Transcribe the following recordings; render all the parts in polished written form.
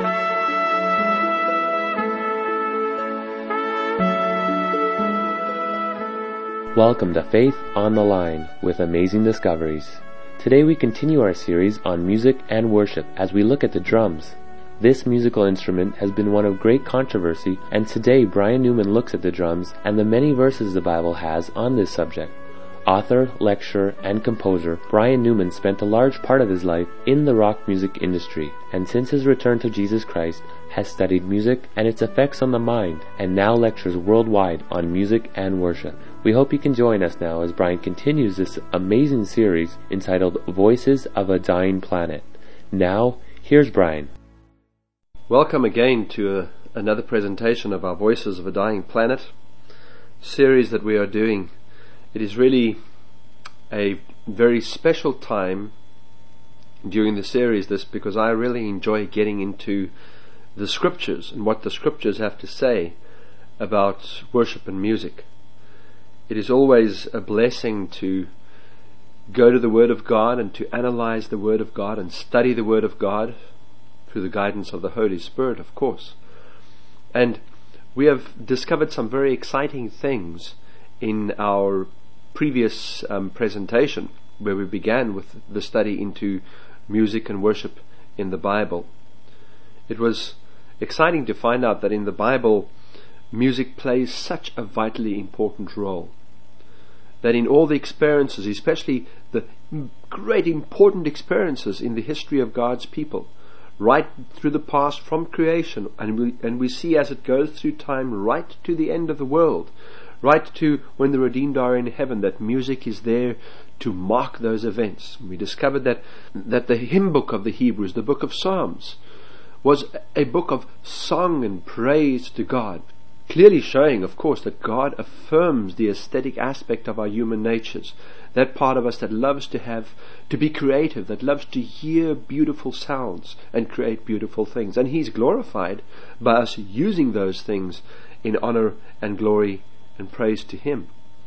Welcome to Faith on the Line with Amazing Discoveries. Today we continue our series on music and worship as we look at the drums. This musical instrument has been one of great controversy, and today Brian Newman looks at the drums and the many verses the Bible has on this subject. Author, lecturer, and composer Brian Newman spent a large part of his life in the rock music industry, and since his return to Jesus Christ has studied music and its effects on the mind, and now lectures worldwide on music and worship. We hope you can join us now as Brian continues this amazing series entitled Voices of a Dying Planet. Now, here's Brian. Welcome again to another presentation of our Voices of a Dying Planet series that we are doing. It is really a very special time during the series, because I really enjoy getting into the scriptures and what the scriptures have to say about worship and music. It is always a blessing to go to the Word of God and to analyze the Word of God and study the Word of God through the guidance of the Holy Spirit, of course. And we have discovered some very exciting things in our previous presentation, where we began with the study into music and worship in the Bible. It was exciting to find out that in the Bible, music plays such a vitally important role. That in all the experiences, especially the great important experiences in the history of God's people, right through the past from creation, and we see as it goes through time right to the end of the world, right to when the redeemed are in heaven, that music is there to mark those events. We discovered that the hymn book of the Hebrews, the book of Psalms, was a book of song and praise to God, clearly showing, of course, that God affirms the aesthetic aspect of our human natures, that part of us that loves to be creative, that loves to hear beautiful sounds and create beautiful things. And He's glorified by us using those things in honor and glory and praise to Him.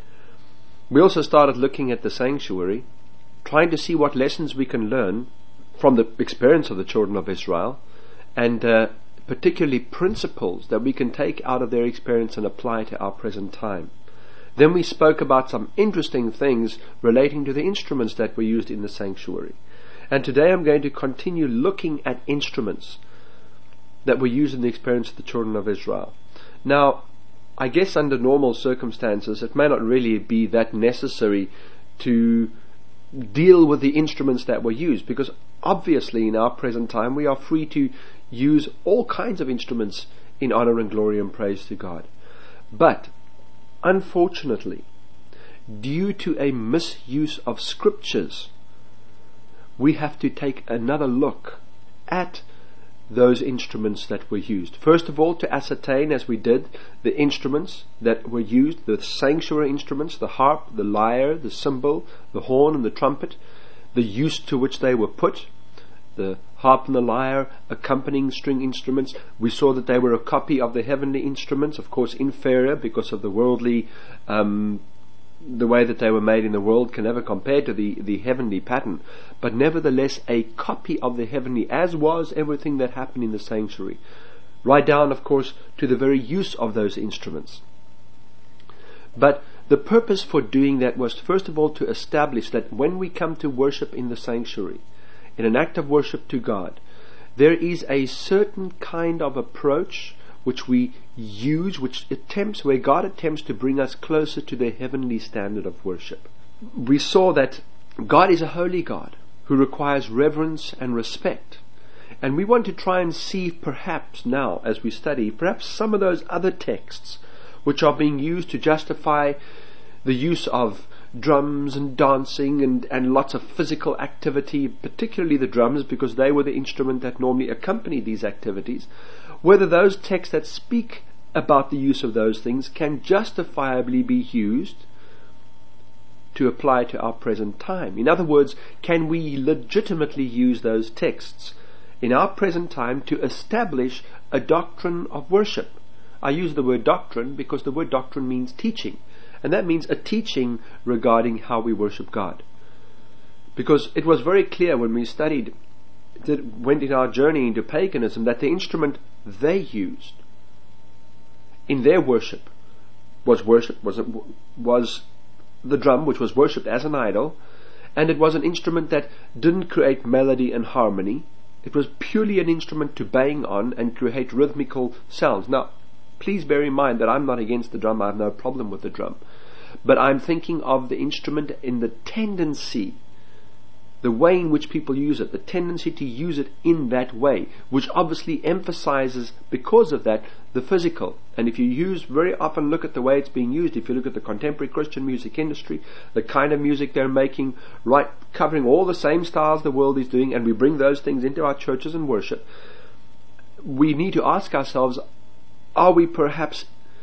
We also started looking at the sanctuary, trying to see what lessons we can learn from the experience of the children of Israel, and particularly principles that we can take out of their experience and apply to our present time. Then we spoke about some interesting things relating to the instruments that were used in the sanctuary. And today I'm going to continue looking at instruments that were used in the experience of the children of Israel. Now, I guess under normal circumstances it may not really be that necessary to deal with the instruments that were used, because obviously in our present time we are free to use all kinds of instruments in honor and glory and praise to God. But unfortunately, due to a misuse of scriptures, we have to take another look at those instruments that were used. First of all, to ascertain, as we did, the instruments that were used, the sanctuary instruments, the harp, the lyre, the cymbal, the horn and the trumpet, the use to which they were put, the harp and the lyre accompanying string instruments. We saw that they were a copy of the heavenly instruments, of course inferior because of the worldly, the way that they were made in the world can never compare to the heavenly pattern, but nevertheless a copy of the heavenly, as was everything that happened in the sanctuary, right down, of course, to the very use of those instruments. But the purpose for doing that was, first of all, to establish that when we come to worship in the sanctuary, in an act of worship to God, there is a certain kind of approach which we use, where God attempts to bring us closer to the heavenly standard of worship. We saw that God is a holy God who requires reverence and respect. And we want to try and see, perhaps now as we study, perhaps some of those other texts which are being used to justify the use of drums and dancing and lots of physical activity, particularly the drums, because they were the instrument that normally accompanied these activities, whether those texts that speak about the use of those things can justifiably be used to apply to our present time. In other words, can we legitimately use those texts in our present time to establish a doctrine of worship? I use the word doctrine because the word doctrine means teaching, and that means a teaching regarding how we worship God. Because it was very clear when we studied went in our journey into paganism, that the instrument they used in their worship was the drum, which was worshipped as an idol, and it was an instrument that didn't create melody and harmony. It was purely an instrument to bang on and create rhythmical sounds. Now, please bear in mind that I'm not against the drum. I have no problem with the drum. But I'm thinking of the instrument in the tendency, the way in which people use it, the tendency to use it in that way, which obviously emphasizes, because of that, the physical. And if you very often look at the way it's being used, if you look at the contemporary Christian music industry, the kind of music they're making, right, covering all the same styles the world is doing, and we bring those things into our churches and worship, we need to ask ourselves, are we perhaps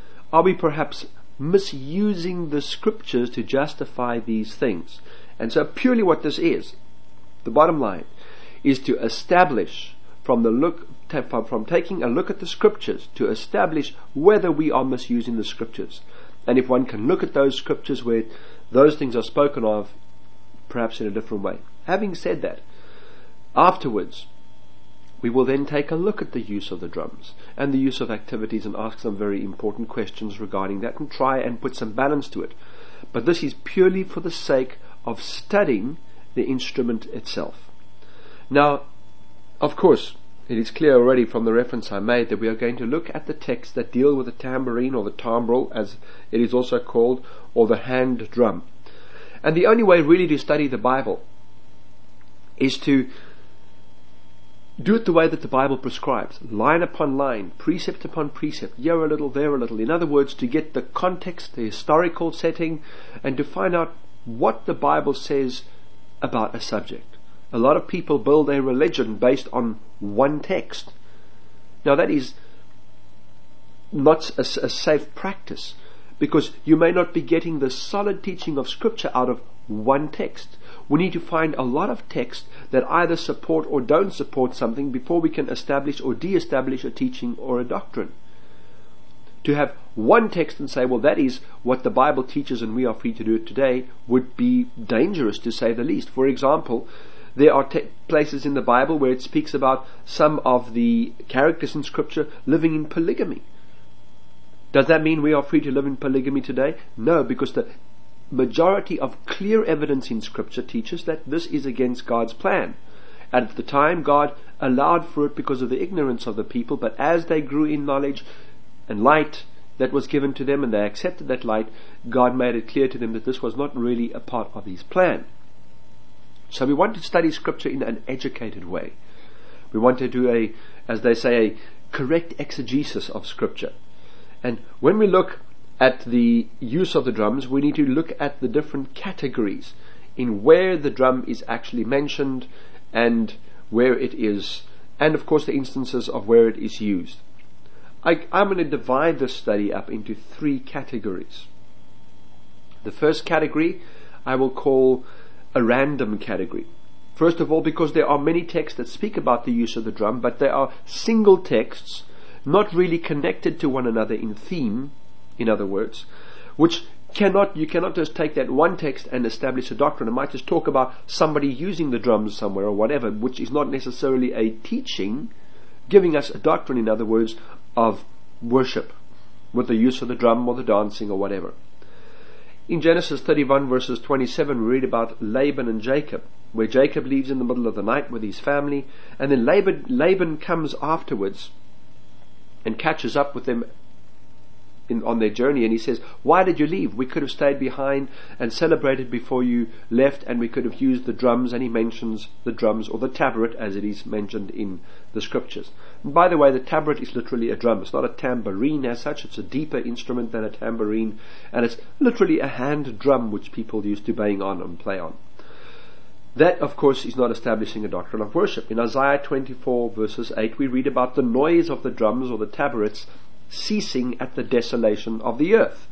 misusing the scriptures to justify these things? And so purely what this is, the bottom line, is to establish from taking a look at the scriptures to establish whether we are misusing the scriptures. And if one can look at those scriptures where those things are spoken of, perhaps in a different way. Having said that, afterwards, we will then take a look at the use of the drums and the use of activities and ask some very important questions regarding that and try and put some balance to it. But this is purely for the sake of studying the instrument itself. Now, of course, it is clear already from the reference I made that we are going to look at the texts that deal with the tambourine, or the tambrel as it is also called, or the hand drum. And the only way really to study the Bible is to do it the way that the Bible prescribes, line upon line, precept upon precept, here a little, there a little. In other words, to get the context, the historical setting, and to find out what the Bible says about a subject. A lot of people build a religion based on one text. Now that is not a safe practice, because you may not be getting the solid teaching of Scripture out of one text. We need to find a lot of texts that either support or don't support something before we can establish or de-establish a teaching or a doctrine. To have one text and say, well, that is what the Bible teaches and we are free to do it today, would be dangerous, to say the least. For example, there are places in the Bible where it speaks about some of the characters in Scripture living in polygamy. Does that mean we are free to live in polygamy today? No, because the majority of clear evidence in Scripture teaches that this is against God's plan. At the time, God allowed for it because of the ignorance of the people, but as they grew in knowledge and light that was given to them, and they accepted that light, God made it clear to them that this was not really a part of His plan. So we want to study Scripture in an educated way. We want to do as they say, a correct exegesis of Scripture. And when we look at the use of the drums, we need to look at the different categories in where the drum is actually mentioned and where it is, and of course the instances of where it is used. I'm going to divide this study up into three categories. The first category I will call a random category. First of all, because there are many texts that speak about the use of the drum, but they are single texts, not really connected to one another in theme, in other words, which you cannot just take that one text and establish a doctrine. It might just talk about somebody using the drums somewhere or whatever, which is not necessarily a teaching, giving us a doctrine, in other words, of worship with the use of the drum or the dancing or whatever. In Genesis 31 verses 27 we read about Laban and Jacob, where Jacob leaves in the middle of the night with his family, and then Laban comes afterwards and catches up with them on their journey, and he says, why did you leave? We could have stayed behind and celebrated before you left, and we could have used the drums. And he mentions the drums, or the tabret as it is mentioned in the scriptures. And by the way, the tabret is literally a drum. It's not a tambourine as such. It's a deeper instrument than a tambourine, and it's literally a hand drum which people used to bang on and play on. That, of course, is not establishing a doctrine of worship. In Isaiah 24 verses 8 we read about the noise of the drums or the tabrets ceasing at the desolation of the earth.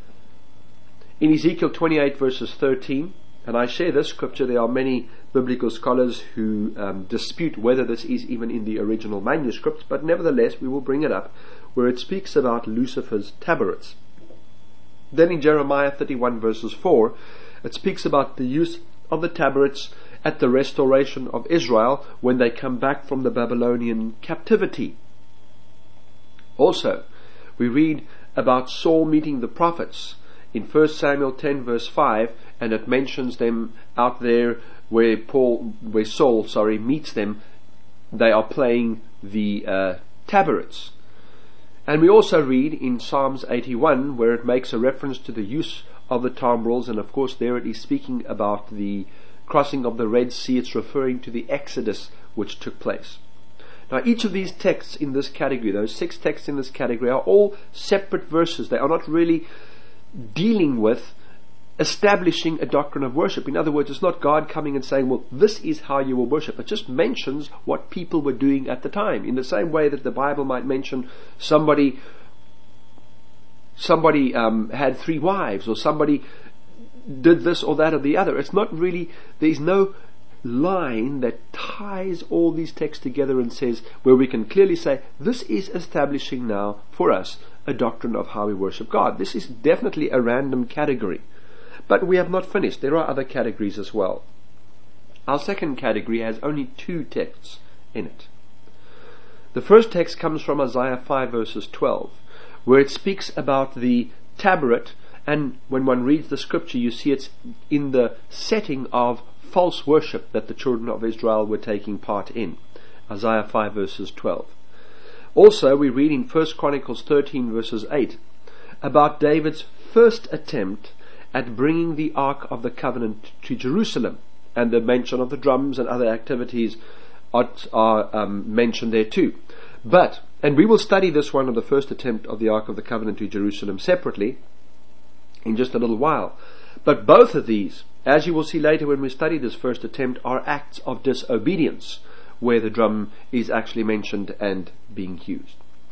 In Ezekiel 28 verses 13, and I share this scripture, there are many biblical scholars who dispute whether this is even in the original manuscripts, but nevertheless we will bring it up, where it speaks about Lucifer's tabrets. Then in Jeremiah 31 verses 4 it speaks about the use of the tabrets at the restoration of Israel when they come back from the Babylonian captivity. Also, we read about Saul meeting the prophets in 1 Samuel 10 verse 5, and it mentions them out there where Saul meets them. They are playing the tabrets. And we also read in Psalms 81 where it makes a reference to the use of the timbrels, and of course there it is speaking about the crossing of the Red Sea. It's referring to the Exodus which took place. Now each of these texts in this category, those 6 texts in this category, are all separate verses. They are not really dealing with establishing a doctrine of worship. In other words, it's not God coming and saying, well, this is how you will worship. It just mentions what people were doing at the time, in the same way that the Bible might mention somebody had 3 wives, or somebody did this or that or the other. It's not really, there's no line that ties all these texts together and says, where we can clearly say, this is establishing now for us a doctrine of how we worship God. This is definitely a random category. But we have not finished. There are other categories as well. Our second category has only 2 texts in it. The first text comes from Isaiah 5 verses 12, where it speaks about the tabret, and when one reads the scripture you see it's in the setting of false worship that the children of Israel were taking part in. Isaiah 5 verses 12. Also we read in 1 Chronicles 13 verses 8 about David's first attempt at bringing the Ark of the Covenant to Jerusalem, and the mention of the drums and other activities are mentioned there too. And we will study this one of the first attempt of the Ark of the Covenant to Jerusalem separately in just a little while. But both of these, as you will see later when we study this first attempt, are acts of disobedience, where the drum is actually mentioned and being used.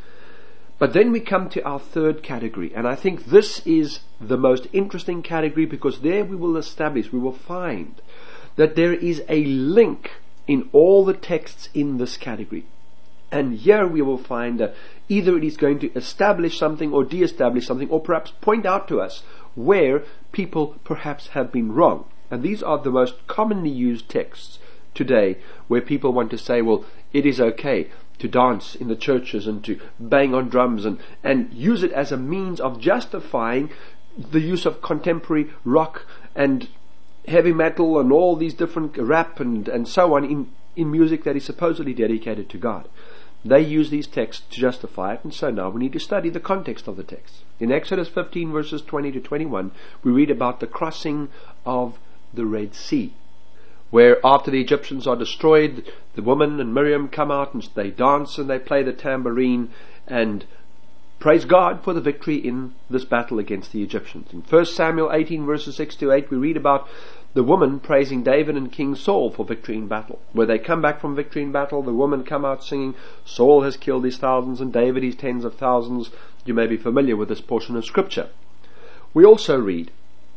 But then we come to our third category, and I think this is the most interesting category, because there we will find that there is a link in all the texts in this category. And here we will find that either it is going to establish something or de-establish something, or perhaps point out to us where people perhaps have been wrong. And these are the most commonly used texts today, where people want to say, well, it is okay to dance in the churches and to bang on drums and use it as a means of justifying the use of contemporary rock and heavy metal and all these different rap and so on in music that is supposedly dedicated to God. They use these texts to justify it, and so now we need to study the context of the text. In Exodus 15 verses 20 to 21 we read about the crossing of the Red Sea, where after the Egyptians are destroyed, the woman and Miriam come out and they dance and they play the tambourine and praise God for the victory in this battle against the Egyptians. In 1 Samuel 18 verses 6 to 8 we read about the woman praising David and King Saul for victory in battle. Where they come back from victory in battle, the woman come out singing, Saul has killed his thousands and David his tens of thousands. You may be familiar with this portion of scripture. We also read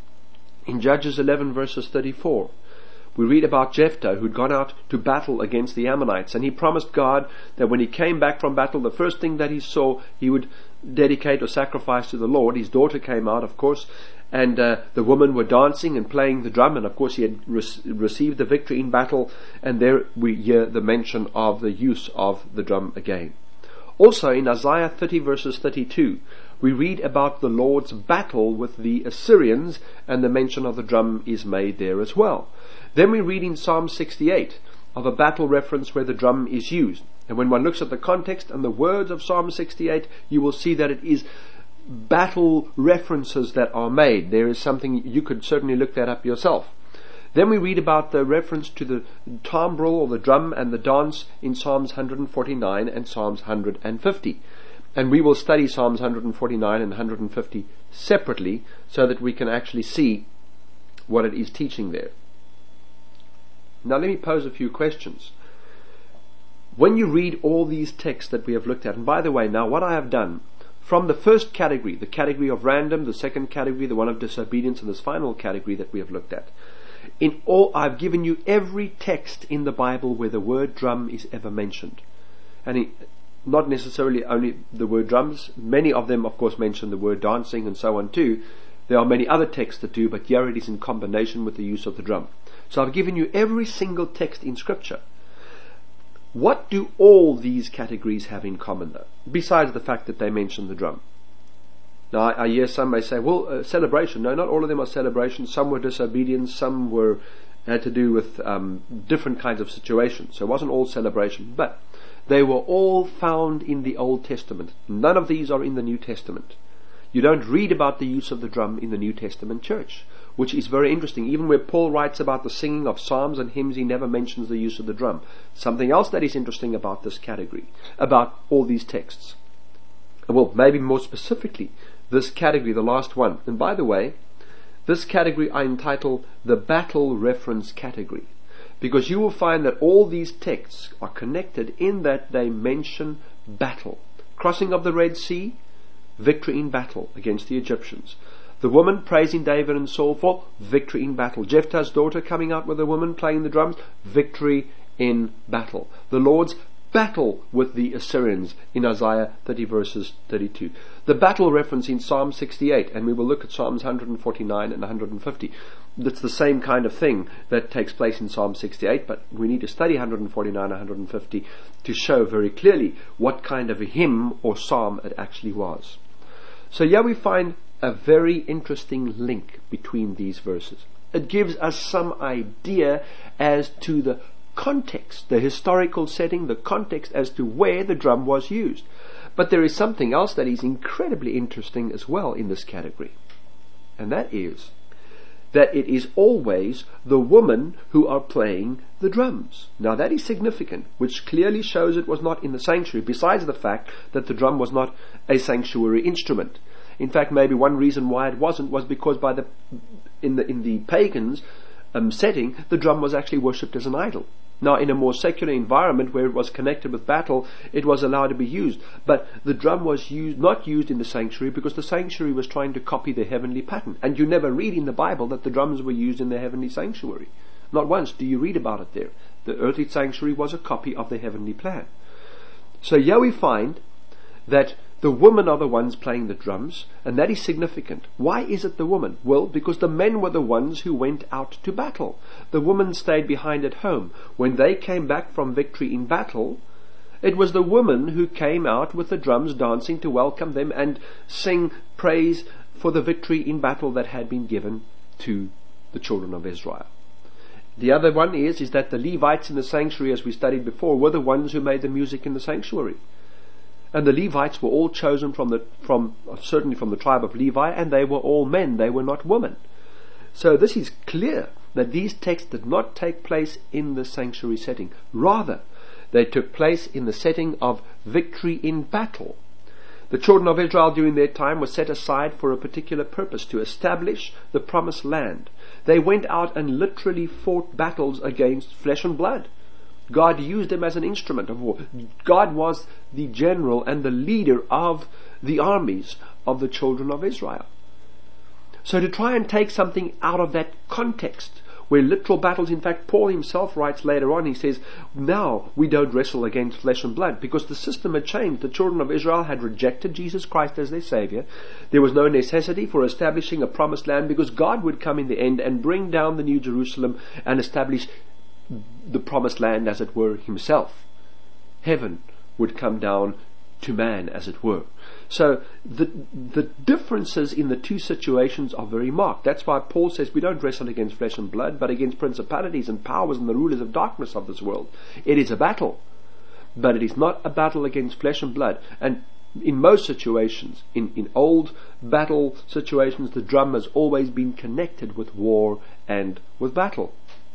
in Judges 11 verses 34, we read about Jephthah, who'd gone out to battle against the Ammonites, and he promised God that when he came back from battle, the first thing that he saw, he would dedicate or sacrifice to the Lord. His daughter came out, of course, and the women were dancing and playing the drum, and of course he had received the victory in battle, and there we hear the mention of the use of the drum again. Also in Isaiah 30 verses 32, we read about the Lord's battle with the Assyrians, and the mention of the drum is made there as well. Then we read in Psalm 68 of a battle reference where the drum is used. And when one looks at the context and the words of Psalm 68, you will see that it is battle references that are made. There is something, you could certainly look that up yourself. Then we read about the reference to the timbrel or the drum and the dance in Psalms 149 and Psalms 150. And we will study Psalms 149 and 150 separately so that we can actually see what it is teaching there. Now let me pose a few questions. When you read all these texts that we have looked at, and by the way, now what I have done, from the first category, the category of random, the second category, the one of disobedience, and this final category that we have looked at, in all I've given you every text in the Bible where the word drum is ever mentioned. And not necessarily only the word drums, many of them of course mention the word dancing and so on too. There are many other texts that do, but here it is in combination with the use of the drum. So I've given you every single text in Scripture. What do all these categories have in common, though, besides the fact that they mention the drum? Now, I hear some may say, well, celebration. No, not all of them are celebrations. Some were disobedience. Some had to do with different kinds of situations. So it wasn't all celebration. But they were all found in the Old Testament. None of these are in the New Testament. You don't read about the use of the drum in the New Testament church, which is very interesting. Even where Paul writes about the singing of psalms and hymns, he never mentions the use of the drum. Something else that is interesting about this category, about all these texts. Well, maybe more specifically, this category, the last one. And by the way, this category I entitle the battle reference category, because you will find that all these texts are connected in that they mention battle. Crossing of the Red Sea, victory in battle against the Egyptians. The woman praising David and Saul for victory in battle. Jephthah's daughter coming out with a woman playing the drums, victory in battle. The Lord's battle with the Assyrians in Isaiah 30 verses 32. The battle reference in Psalm 68, and we will look at Psalms 149 and 150. That's the same kind of thing that takes place in Psalm 68, but we need to study 149 and 150 to show very clearly what kind of a hymn or psalm it actually was. So here we find a very interesting link between these verses. It gives us some idea as to the context, the historical setting, the context as to where the drum was used. But there is something else that is incredibly interesting as well in this category. And that is that it is always the women who are playing the drums. Now that is significant, which clearly shows it was not in the sanctuary, besides the fact that the drum was not a sanctuary instrument. In fact, maybe one reason why it wasn't was because in the pagans setting, the drum was actually worshipped as an idol. Now, in a more secular environment where it was connected with battle, it was allowed to be used. But the drum was not used in the sanctuary because the sanctuary was trying to copy the heavenly pattern. And you never read in the Bible that the drums were used in the heavenly sanctuary. Not once do you read about it there. The earthly sanctuary was a copy of the heavenly plan. So here we find that the women are the ones playing the drums, and that is significant. Why is it the women? Well, because the men were the ones who went out to battle. The women stayed behind at home. When they came back from victory in battle, it was the women who came out with the drums dancing to welcome them and sing praise for the victory in battle that had been given to the children of Israel. The other one is that the Levites in the sanctuary, as we studied before, were the ones who made the music in the sanctuary. And the Levites were all chosen certainly from the tribe of Levi, and they were all men, they were not women. So this is clear that these texts did not take place in the sanctuary setting. Rather, they took place in the setting of victory in battle. The children of Israel during their time were set aside for a particular purpose, to establish the promised land. They went out and literally fought battles against flesh and blood. God used them as an instrument of war. God was the general and the leader of the armies of the children of Israel. So to try and take something out of that context, where literal battles, in fact, Paul himself writes later on, he says, now we don't wrestle against flesh and blood, because the system had changed. The children of Israel had rejected Jesus Christ as their Savior. There was no necessity for establishing a promised land, because God would come in the end and bring down the New Jerusalem and establish the promised land, as it were, himself. Heaven would come down to man, as it were. So the differences in the two situations are very marked. That's why Paul says we don't wrestle against flesh and blood, but against principalities and powers and the rulers of darkness of this world. It is a battle, but it is not a battle against flesh and blood. And in most situations, in old battle situations, the drum has always been connected with war and with battle.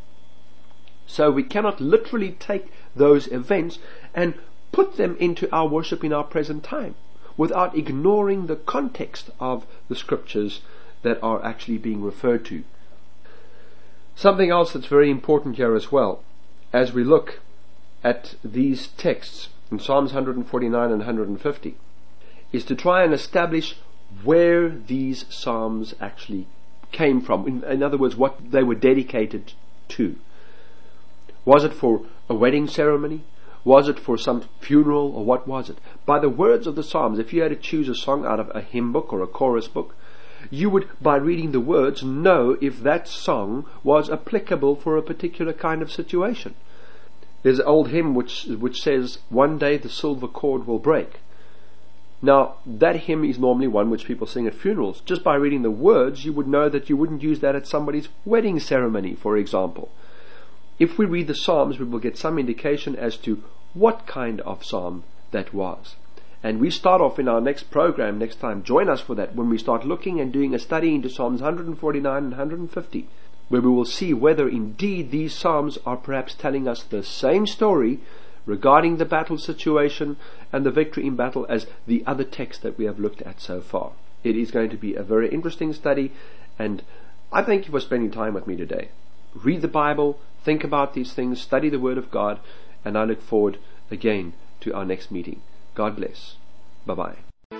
So we cannot literally take those events and put them into our worship in our present time without ignoring the context of the scriptures that are actually being referred to. Something else that's very important here as well, as we look at these texts in Psalms 149 and 150, is to try and establish where these psalms actually came from. In other words, what they were dedicated to. Was it for a wedding ceremony? Was it for some funeral, or what was it? By the words of the Psalms, if you had to choose a song out of a hymn book or a chorus book, you would, by reading the words, know if that song was applicable for a particular kind of situation. There's an old hymn which says, "One day the silver cord will break." Now, that hymn is normally one which people sing at funerals. Just by reading the words, you would know that you wouldn't use that at somebody's wedding ceremony, for example. If we read the Psalms, we will get some indication as to what kind of psalm that was. And we start off in our next program next time. Join us for that when we start looking and doing a study into Psalms 149 and 150, where we will see whether indeed these Psalms are perhaps telling us the same story regarding the battle situation and the victory in battle as the other text that we have looked at so far. It is going to be a very interesting study, and I thank you for spending time with me today. Read the Bible, think about these things, study the Word of God, and I look forward again to our next meeting. God bless. Bye-bye.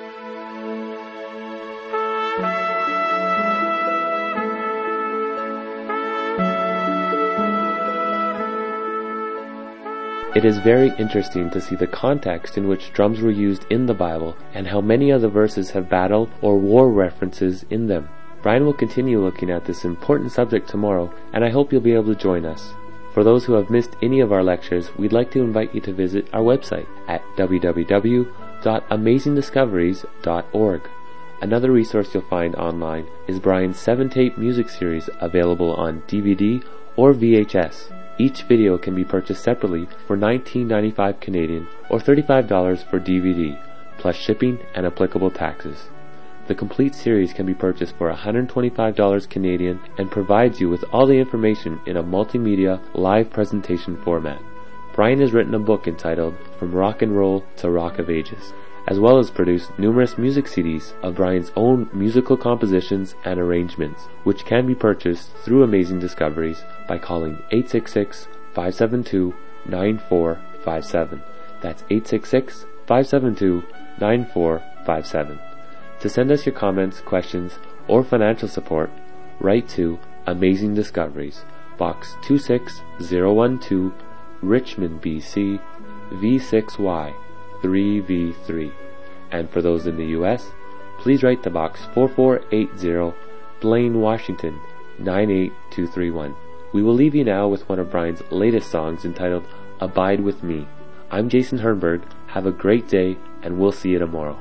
It is very interesting to see the context in which drums were used in the Bible and how many of the verses have battle or war references in them. Brian will continue looking at this important subject tomorrow, and I hope you'll be able to join us. For those who have missed any of our lectures, we'd like to invite you to visit our website at www.amazingdiscoveries.org. Another resource you'll find online is Brian's 7-tape music series available on DVD or VHS. Each video can be purchased separately for $19.95 Canadian or $35 for DVD, plus shipping and applicable taxes. The complete series can be purchased for $125 Canadian and provides you with all the information in a multimedia live presentation format. Brian has written a book entitled From Rock and Roll to Rock of Ages, as well as produced numerous music CDs of Brian's own musical compositions and arrangements, which can be purchased through Amazing Discoveries by calling 866-572-9457. That's 866-572-9457. To send us your comments, questions, or financial support, write to Amazing Discoveries, Box 26012, Richmond, BC, V6Y 3V3. And for those in the U.S., please write to Box 4480, Blaine, Washington 98231. We will leave you now with one of Brian's latest songs entitled Abide With Me. I'm Jason Hernberg. Have a great day, and we'll see you tomorrow.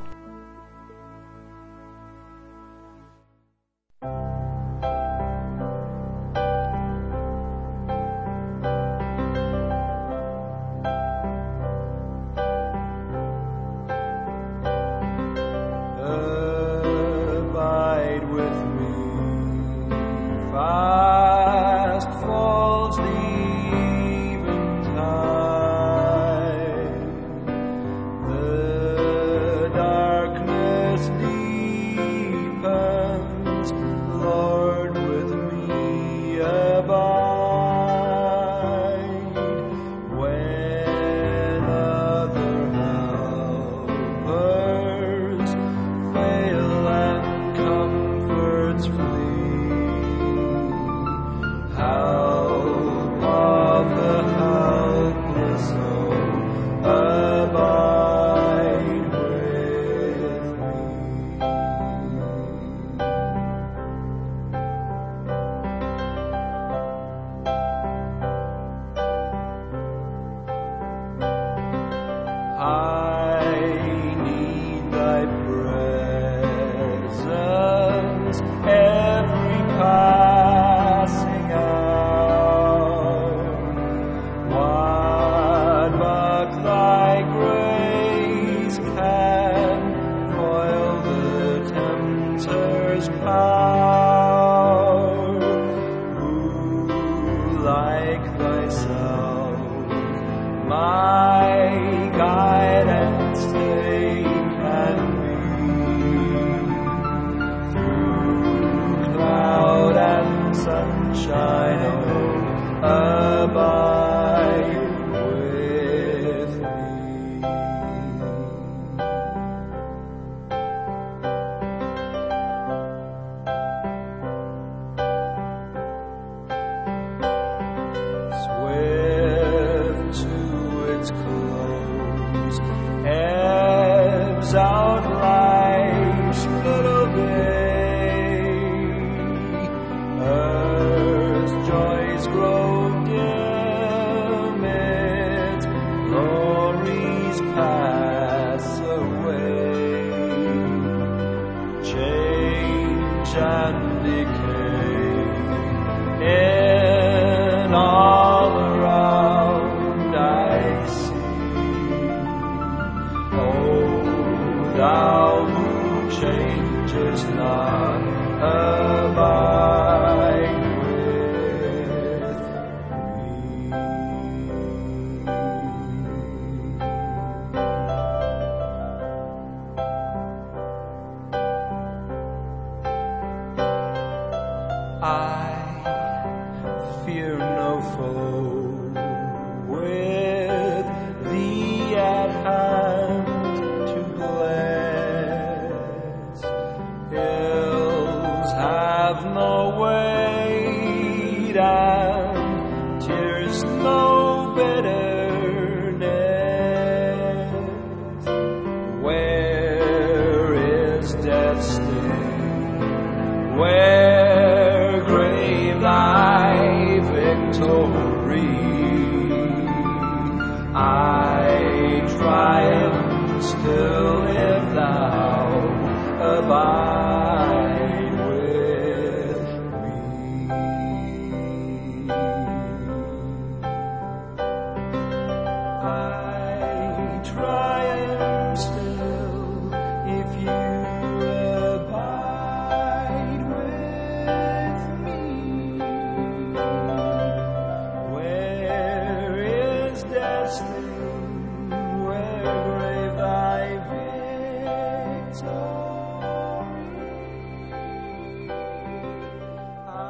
Out life's little day. does not abide with me. I fear no foe with thee at hand to bless. Hills have no weight and tears no bitterness. Where is death's sting? Where grave thy victory? I triumph still if thou abide with me. I triumph still if you abide with me. Where is death's sting? Where grave thy victory? I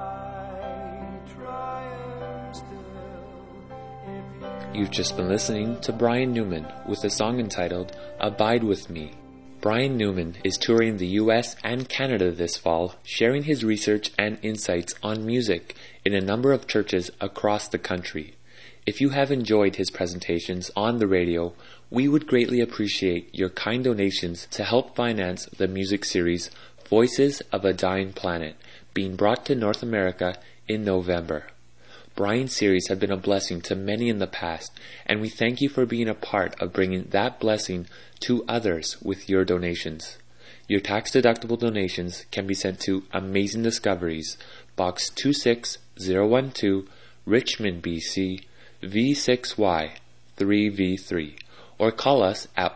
triumph still if you. You've just been listening to Brian Newman with a song entitled Abide With Me. Brian Newman is touring the US and Canada this fall, sharing his research and insights on music in a number of churches across the country. If you have enjoyed his presentations on the radio, we would greatly appreciate your kind donations to help finance the music series Voices of a Dying Planet, being brought to North America in November. Brian's series have been a blessing to many in the past, and we thank you for being a part of bringing that blessing to others with your donations. Your tax-deductible donations can be sent to Amazing Discoveries, Box 26012, Richmond, BC, V6Y 3V3, or call us at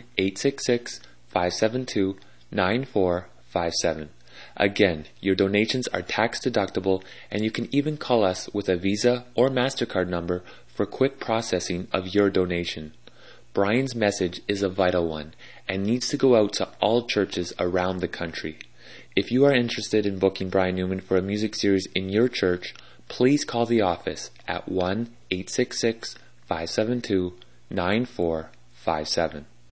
1-866-572-9457. Again, your donations are tax-deductible, and you can even call us with a Visa or MasterCard number for quick processing of your donation. Brian's message is a vital one and needs to go out to all churches around the country. If you are interested in booking Brian Newman for a music series in your church, please call the office at 1-866-572-9457.